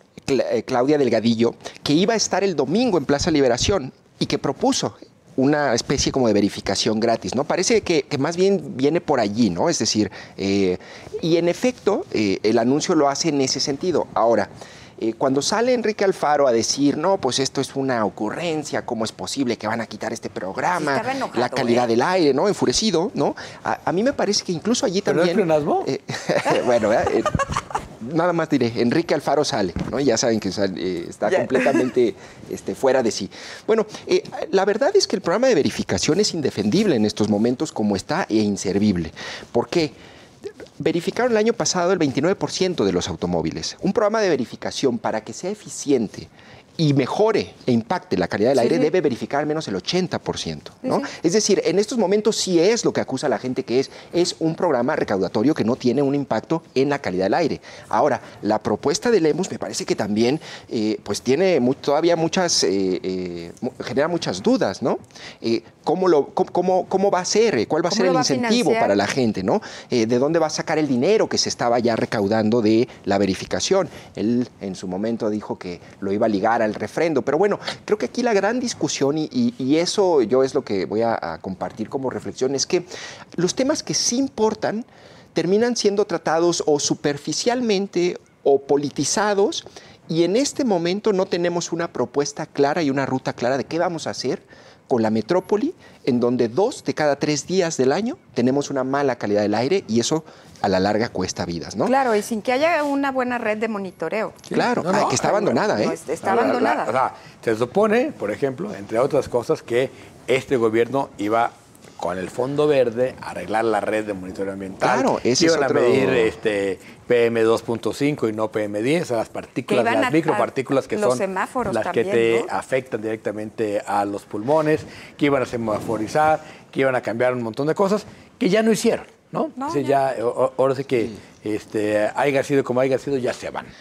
Claudia Delgadillo, que iba a estar el domingo en Plaza Liberación y que propuso una especie como de verificación gratis, ¿no? Parece que, que más bien viene por allí, ¿no? Es decir, eh, y en efecto, eh, el anuncio lo hace en ese sentido. Ahora, Eh, cuando sale Enrique Alfaro a decir, no, pues esto es una ocurrencia, ¿cómo es posible que van a quitar este programa? Sí, enojado, la calidad ¿eh? del aire, ¿no? Enfurecido, ¿no? A, a mí me parece que incluso allí ¿Pero también... ¿Pero es eh, Bueno, eh, nada más diré, Enrique Alfaro sale, ¿no? Ya saben que sale, eh, está yeah. completamente este, fuera de sí. Bueno, eh, la verdad es que el programa de verificación es indefendible en estos momentos como está e inservible. ¿Por qué? Verificaron el año pasado el veintinueve por ciento de los automóviles. Un programa de verificación para que sea eficiente y mejore e impacte la calidad del aire, sí, sí. debe verificar al menos el ochenta por ciento, ¿no? Sí, sí. Es decir, en estos momentos sí es lo que acusa la gente que es, es un programa recaudatorio que no tiene un impacto en la calidad del aire. Ahora, la propuesta de Lemus me parece que también eh, pues tiene muy, todavía muchas, eh, eh, genera muchas dudas, ¿no? Eh, ¿cómo, lo, cómo, ¿Cómo va a ser? ¿Cuál va a ser el incentivo para la gente, ¿no? Eh, ¿De dónde va a sacar el dinero que se estaba ya recaudando de la verificación? Él en su momento dijo que lo iba a ligar a el refrendo, pero bueno, creo que aquí la gran discusión y, y, y eso yo es lo que voy a, a compartir como reflexión, es que los temas que sí importan terminan siendo tratados o superficialmente o politizados y en este momento no tenemos una propuesta clara y una ruta clara de qué vamos a hacer con la metrópoli, en donde dos de cada tres días del año tenemos una mala calidad del aire y eso a la larga cuesta vidas, ¿no? Claro, y sin que haya una buena red de monitoreo. Sí, claro, no, no, ah, que está abandonada, ¿eh? No, está abandonada. O sea, se supone, por ejemplo, entre otras cosas, que este gobierno iba con el Fondo Verde a arreglar la red de monitoreo ambiental. Claro, ese iban es otro... a medir este, P M dos punto cinco y no P M diez, las partículas, las micropartículas que son las también, que te ¿no? afectan directamente a los pulmones, que iban a semaforizar, que iban a cambiar un montón de cosas que ya no hicieron, ¿no? no, Entonces ya, ahora sí que sí. este, haya sido como haya sido, ya se van.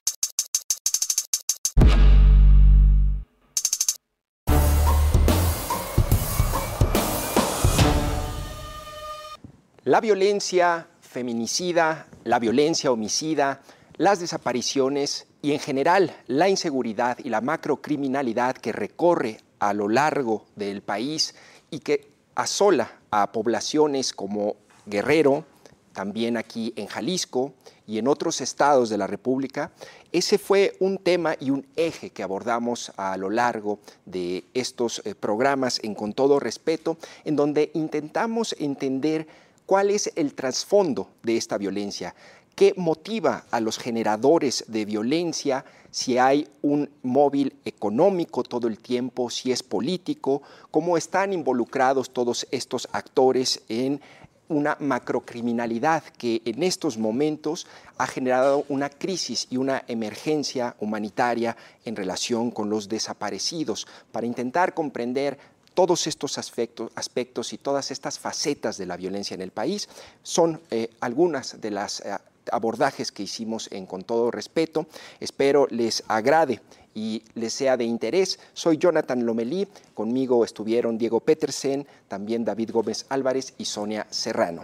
La violencia feminicida, la violencia homicida, las desapariciones y en general la inseguridad y la macrocriminalidad que recorre a lo largo del país y que asola a poblaciones como Guerrero, también aquí en Jalisco y en otros estados de la República, ese fue un tema y un eje que abordamos a lo largo de estos eh, programas en Con Todo Respeto, en donde intentamos entender cuál es el trasfondo de esta violencia, qué motiva a los generadores de violencia, si hay un móvil económico todo el tiempo, si es político, cómo están involucrados todos estos actores en una macrocriminalidad que en estos momentos ha generado una crisis y una emergencia humanitaria en relación con los desaparecidos, para intentar comprender todos estos aspectos, aspectos y todas estas facetas de la violencia en el país. Son eh, algunas de las eh, abordajes que hicimos en Con Todo Respeto. Espero les agrade y les sea de interés. Soy Jonathan Lomelí, conmigo estuvieron Diego Petersen, también David Gómez Álvarez y Sonia Serrano.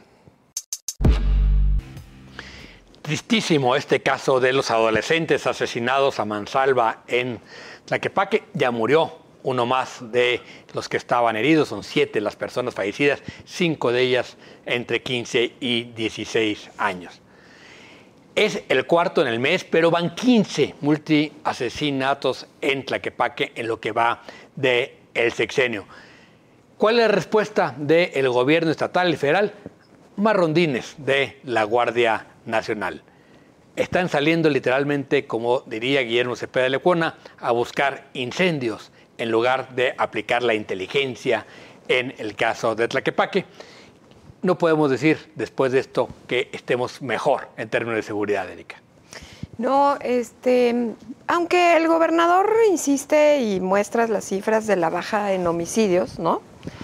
Tristísimo este caso de los adolescentes asesinados a mansalva en Tlaquepaque. Ya murió uno más de los que estaban heridos, son siete las personas fallecidas, cinco de ellas entre quince y dieciséis años. Es el cuarto en el mes, pero van quince multiasesinatos en Tlaquepaque en lo que va del sexenio. ¿Cuál es la respuesta del gobierno estatal y federal? Más rondines de la Guardia Nacional. Están saliendo literalmente, como diría Guillermo Cepeda Lecuona, a buscar incendios en lugar de aplicar la inteligencia en el caso de Tlaquepaque. No podemos decir después de esto que estemos mejor en términos de seguridad, Erika. No, este, aunque el gobernador insiste y muestra las cifras de la baja en homicidios, ¿no?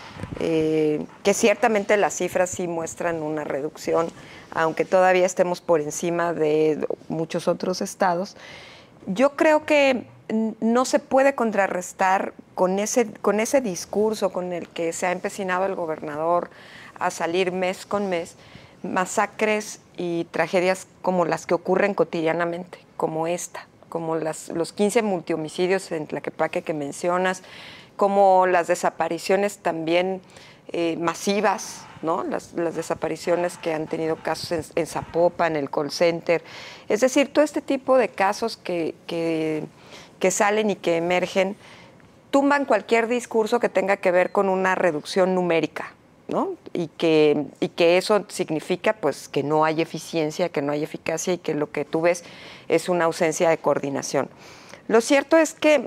Eh, que ciertamente las cifras sí muestran una reducción, aunque todavía estemos por encima de muchos otros estados. Yo creo que no se puede contrarrestar con ese, con ese discurso con el que se ha empecinado el gobernador a salir mes con mes, masacres y tragedias como las que ocurren cotidianamente, como esta, como las, los quince multihomicidios en Tlaquepaque que mencionas, como las desapariciones también eh, masivas, ¿no? Las, las desapariciones que han tenido casos en, en Zapopan, en el call center. Es decir, todo este tipo de casos que, que, que salen y que emergen tumban cualquier discurso que tenga que ver con una reducción numérica, ¿no? Y que, y que eso significa pues que no hay eficiencia, que no hay eficacia y que lo que tú ves es una ausencia de coordinación. Lo cierto es que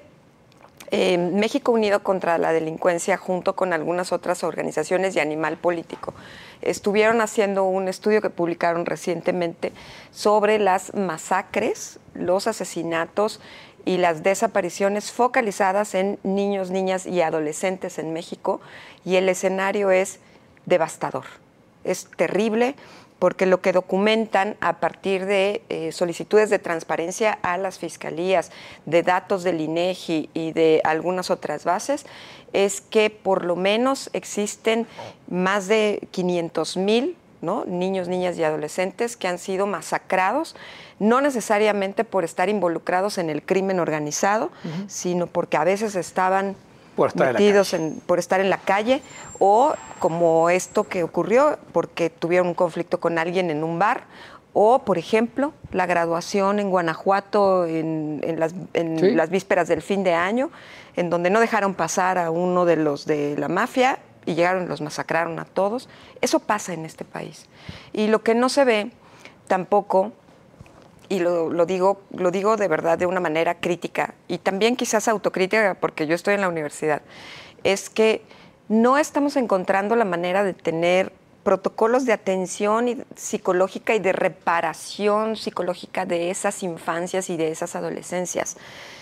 eh, México Unido contra la Delincuencia, junto con algunas otras organizaciones y Animal Político, estuvieron haciendo un estudio que publicaron recientemente sobre las masacres, los asesinatos y las desapariciones focalizadas en niños, niñas y adolescentes en México, y el escenario es devastador. Es terrible porque lo que documentan a partir de eh, solicitudes de transparencia a las fiscalías, de datos del INEGI y de algunas otras bases, es que por lo menos existen más de quinientos mil, ¿no?, niños, niñas y adolescentes que han sido masacrados, no necesariamente por estar involucrados en el crimen organizado, uh-huh. sino porque a veces estaban por estar metidos en, en por estar en la calle, o como esto que ocurrió porque tuvieron un conflicto con alguien en un bar, o por ejemplo la graduación en Guanajuato en, en, las, en ¿Sí? las vísperas del fin de año, en donde no dejaron pasar a uno de los de la mafia y llegaron y los masacraron a todos. Eso pasa en este país. Y lo que no se ve tampoco, y lo, lo, digo, lo digo de verdad de una manera crítica y también quizás autocrítica porque yo estoy en la universidad, es que no estamos encontrando la manera de tener protocolos de atención y psicológica y de reparación psicológica de esas infancias y de esas adolescencias.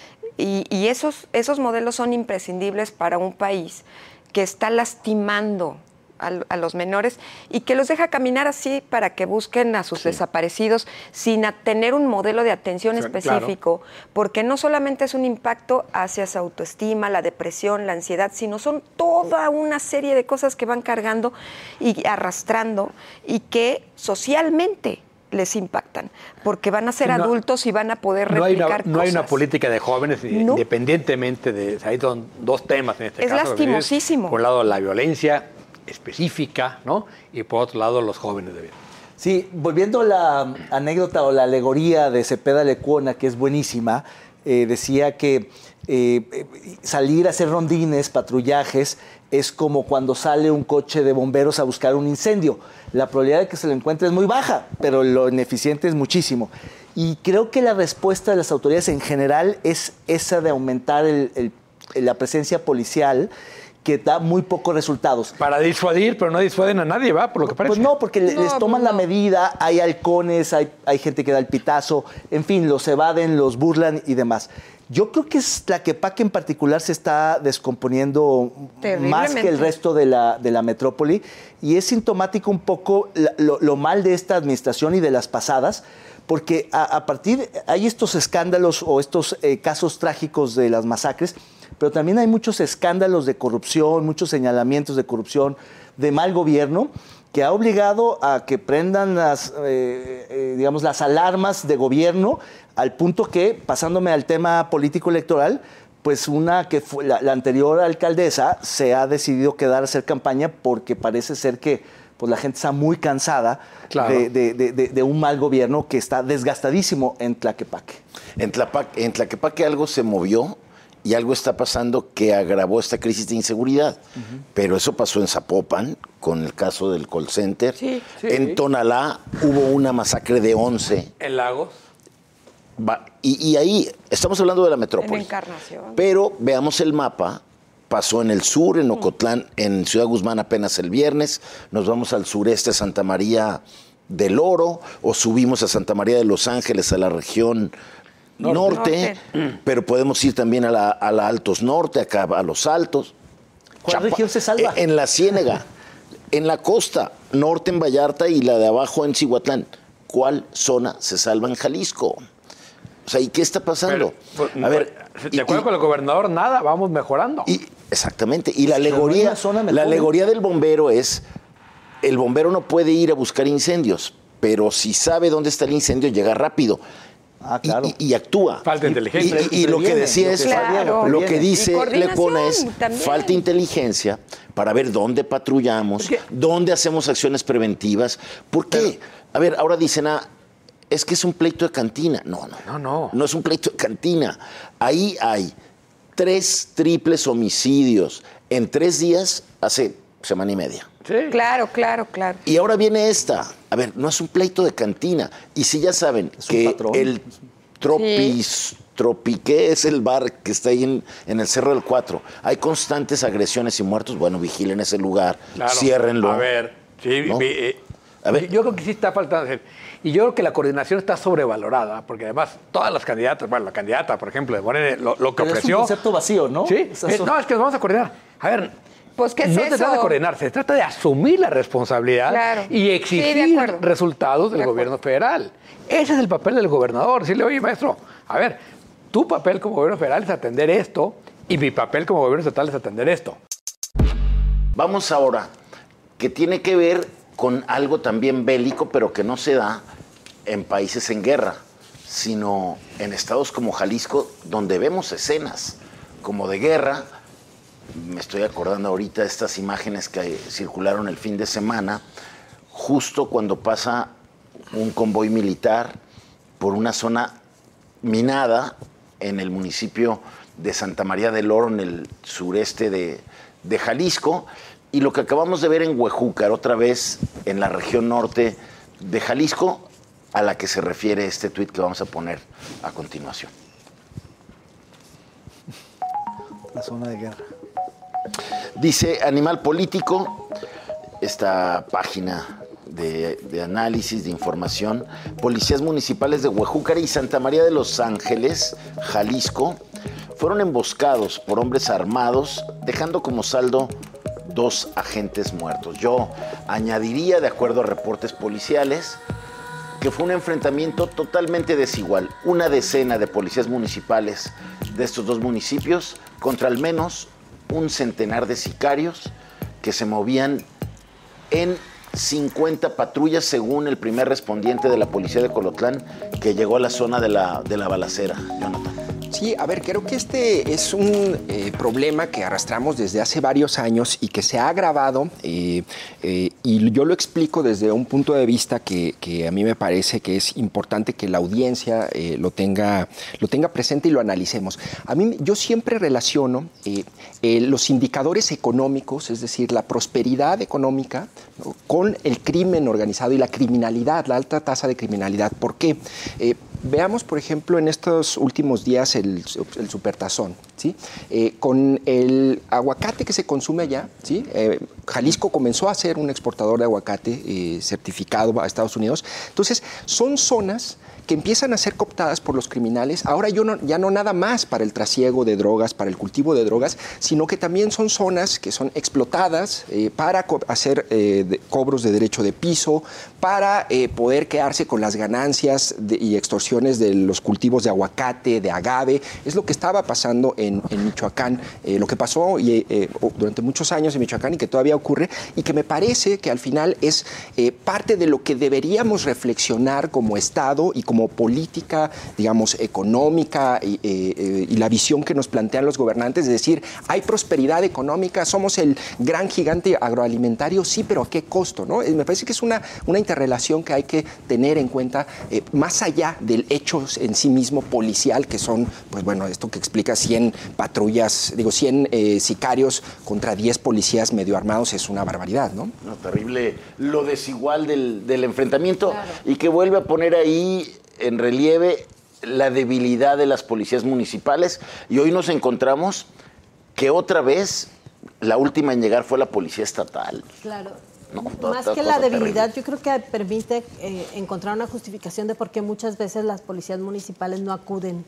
Y, y esos, esos modelos son imprescindibles para un país que está lastimando a, a los menores y que los deja caminar así para que busquen a sus sí. desaparecidos sin a tener un modelo de atención sí, específico, claro. porque no solamente es un impacto hacia su autoestima, la depresión, la ansiedad, sino son toda una serie de cosas que van cargando y arrastrando y que socialmente les impactan, porque van a ser no, adultos y van a poder replicar no hay una, cosas. No hay una política de jóvenes, no. independientemente de... Ahí son dos temas en este es caso. Es lastimosísimo. Por un lado, la violencia específica, ¿no? Y por otro lado, los jóvenes de bien. Sí, volviendo a la anécdota o la alegoría de Cepeda Lecuona, que es buenísima, eh, decía que eh, salir a hacer rondines, patrullajes, es como cuando sale un coche de bomberos a buscar un incendio. La probabilidad de que se lo encuentre es muy baja, pero lo ineficiente es muchísimo. Y creo que la respuesta de las autoridades en general es esa de aumentar el, el, la presencia policial, que da muy pocos resultados. Para disuadir, pero no disuaden a nadie, ¿va? Por lo que parece. Pues no, porque no, les toman pues no. la medida, hay halcones, hay, hay gente que da el pitazo, en fin, los evaden, los burlan y demás. Yo creo que Tlaquepaque en particular se está descomponiendo más que el resto de la, de la metrópoli, y es sintomático un poco lo, lo mal de esta administración y de las pasadas, porque a, a partir, hay estos escándalos o estos eh, casos trágicos de las masacres, pero también hay muchos escándalos de corrupción, muchos señalamientos de corrupción, de mal gobierno, que ha obligado a que prendan las, eh, eh, digamos, las alarmas de gobierno, al punto que, pasándome al tema político electoral, pues una que fue la, la anterior alcaldesa se ha decidido quedar a hacer campaña porque parece ser que pues la gente está muy cansada Claro. de, de, de, de, de un mal gobierno que está desgastadísimo en Tlaquepaque. En, Tlapac- en Tlaquepaque algo se movió y algo está pasando que agravó esta crisis de inseguridad. Uh-huh. Pero eso pasó en Zapopan, con el caso del call center. Sí. Sí. En Tonalá hubo una masacre de once. En Lagos. Va- Y, y ahí estamos hablando de la metrópoli. En Encarnación. Pero veamos el mapa. Pasó en el sur, en Ocotlán, en Ciudad Guzmán apenas el viernes. Nos vamos al sureste, a Santa María del Oro, o subimos a Santa María de Los Ángeles, a la región norte, Norte. pero podemos ir también a la, a la Altos Norte, acá a Los Altos. ¿Cuál región se salva? En la Ciénega, en la costa, norte en Vallarta y la de abajo en Cihuatlán. ¿Cuál zona se salva en Jalisco? O sea, ¿y qué está pasando? Pero, pues, a ver, de y- acuerdo y- con el gobernador, nada, vamos mejorando. y, exactamente. Y la Pero no hay alegoría, una zona mejor. la alegoría del bombero es, el bombero no puede ir a buscar incendios, pero si sabe dónde está el incendio, llega rápido. Ah, Y- claro. Y, y actúa. Falta inteligencia. Y, y- y lo que Previene, decía lo es, que Claro. lo que previene. dice Y coordinación Lecona es, también. falta inteligencia para ver dónde patrullamos, Es que- dónde hacemos acciones preventivas. ¿Por qué? A ver, ahora dicen, ah, es que es un pleito de cantina. No, no, No, no. No es un pleito de cantina. Ahí hay tres triples homicidios en tres días hace semana y media. Sí. Claro, claro, claro. Y ahora viene esta. A ver, no es un pleito de cantina. Y si ya saben Es un que patrón. el Tropis, Tropiqué es el bar que está ahí en, en el Cerro del Cuatro. Hay constantes agresiones y muertos. Bueno, vigilen ese lugar, Claro. ciérrenlo. A ver, sí, ¿no? vi- eh, A ver. yo creo que sí está faltando hacer. Y yo creo que la coordinación está sobrevalorada, porque además todas las candidatas, bueno, la candidata, por ejemplo, de Morena, lo, lo que Pero es un ofreció. concepto vacío, ¿no? Sí, O sea, eh, son- no, es que nos vamos a coordinar. A ver. Pues, ¿qué es no se eso? trata de coordinar, se trata de asumir la responsabilidad Claro. y exigir Sí, de acuerdo. resultados del De acuerdo. gobierno federal. Ese es el papel del gobernador. Decirle, oye, maestro, a ver, tu papel como gobierno federal es atender esto y mi papel como gobierno estatal es atender esto. Vamos ahora, que tiene que ver con algo también bélico, pero que no se da en países en guerra, sino en estados como Jalisco, donde vemos escenas como de guerra. Me estoy acordando ahorita de estas imágenes que circularon el fin de semana, justo cuando pasa un convoy militar por una zona minada en el municipio de Santa María del Oro, en el sureste de, de Jalisco, y lo que acabamos de ver en Huejúcar, otra vez en la región norte de Jalisco, a la que se refiere este tuit que vamos a poner a continuación. La zona de guerra. Dice Animal Político, esta página de, de análisis, de información, policías municipales de Huejúcar y Santa María de los Ángeles, Jalisco, fueron emboscados por hombres armados, dejando como saldo dos agentes muertos. Yo añadiría, de acuerdo a reportes policiales, que fue un enfrentamiento totalmente desigual. Una decena de policías municipales de estos dos municipios contra al menos un centenar de sicarios que se movían en cincuenta patrullas, según el primer respondiente de la policía de Colotlán, que llegó a la zona de la, de la balacera. Jonathan. Sí, a ver, creo que este es un eh, problema que arrastramos desde hace varios años y que se ha agravado, eh, eh, y yo lo explico desde un punto de vista que, que a mí me parece que es importante que la audiencia eh, lo, tenga, lo tenga presente y lo analicemos. A mí, yo siempre relaciono eh, eh, los indicadores económicos, es decir, la prosperidad económica, ¿no?, con el crimen organizado y la criminalidad, la alta tasa de criminalidad. ¿Por qué? Eh, Veamos, por ejemplo, en estos últimos días el, el supertazón, ¿sí? Eh, con el aguacate que se consume allá, ¿sí? Eh, Jalisco comenzó a ser un exportador de aguacate eh, certificado a Estados Unidos. Entonces, son zonas que empiezan a ser cooptadas por los criminales, ahora yo no, ya no nada más para el trasiego de drogas, para el cultivo de drogas, sino que también son zonas que son explotadas eh, para co hacer eh, de, cobros de derecho de piso, para eh, poder quedarse con las ganancias de, y extorsiones explosiones de los cultivos de aguacate, de agave. Es lo que estaba pasando en, en Michoacán, eh, lo que pasó y, eh, durante muchos años en Michoacán y que todavía ocurre, y que me parece que al final es eh, parte de lo que deberíamos reflexionar como Estado y como política, digamos, económica y, eh, y la visión que nos plantean los gobernantes, es decir, hay prosperidad económica, somos el gran gigante agroalimentario, sí, pero ¿a qué costo? ¿No? Me parece que es una, una interrelación que hay que tener en cuenta, eh, más allá del hecho en sí mismo policial, que son, pues bueno, esto que explica cien patrullas, digo, cien eh, sicarios contra diez policías medio armados, es una barbaridad, ¿no? No, terrible lo desigual del, del enfrentamiento, claro. Y que vuelve a poner ahí en relieve la debilidad de las policías municipales, y hoy nos encontramos que otra vez la última en llegar fue la policía estatal. Claro. No, Más que la debilidad, terrible. Yo creo que permite eh, encontrar una justificación de por qué muchas veces las policías municipales no acuden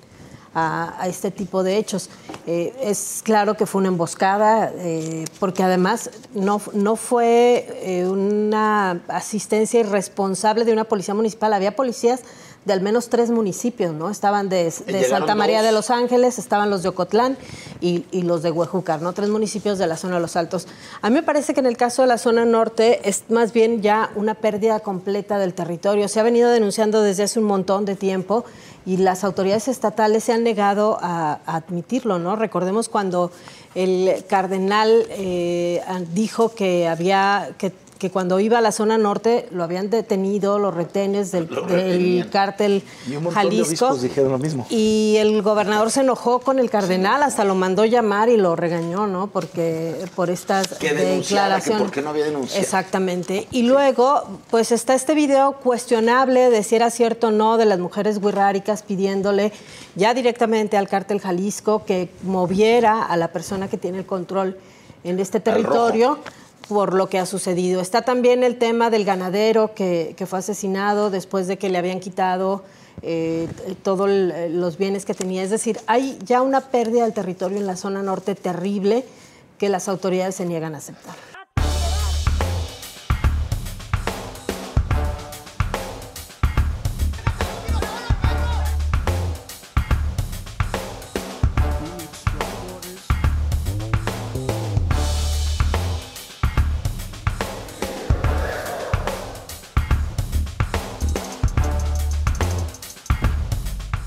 a, a este tipo de hechos. Eh, es claro que fue una emboscada, eh, porque además no, no fue eh, una asistencia irresponsable de una policía municipal. Había policías de al menos tres municipios, ¿no? Estaban de, de Santa María dos. de Los Ángeles, estaban los de Ocotlán y, y los de Huejúcar, ¿no? Tres municipios de la zona de Los Altos. A mí me parece que en el caso de la zona norte es más bien ya una pérdida completa del territorio. Se ha venido denunciando desde hace un montón de tiempo y las autoridades estatales se han negado a, a admitirlo, ¿no? Recordemos cuando el cardenal eh, dijo que había... que que cuando iba a la zona norte lo habían detenido los retenes del, del cártel y un montón Jalisco. De obispos dijeron lo mismo. Y el gobernador se enojó con el cardenal, hasta lo mandó llamar y lo regañó, ¿no? Porque por estas declaraciones. ¿Por qué no había denunciado? Exactamente. Y luego, pues está este video cuestionable de si era cierto o no de las mujeres wixárikas pidiéndole ya directamente al cártel Jalisco que moviera a la persona que tiene el control en este territorio por lo que ha sucedido. Está también el tema del ganadero que, que fue asesinado después de que le habían quitado eh, todos los bienes que tenía. Es decir, hay ya una pérdida del territorio en la zona norte terrible que las autoridades se niegan a aceptar.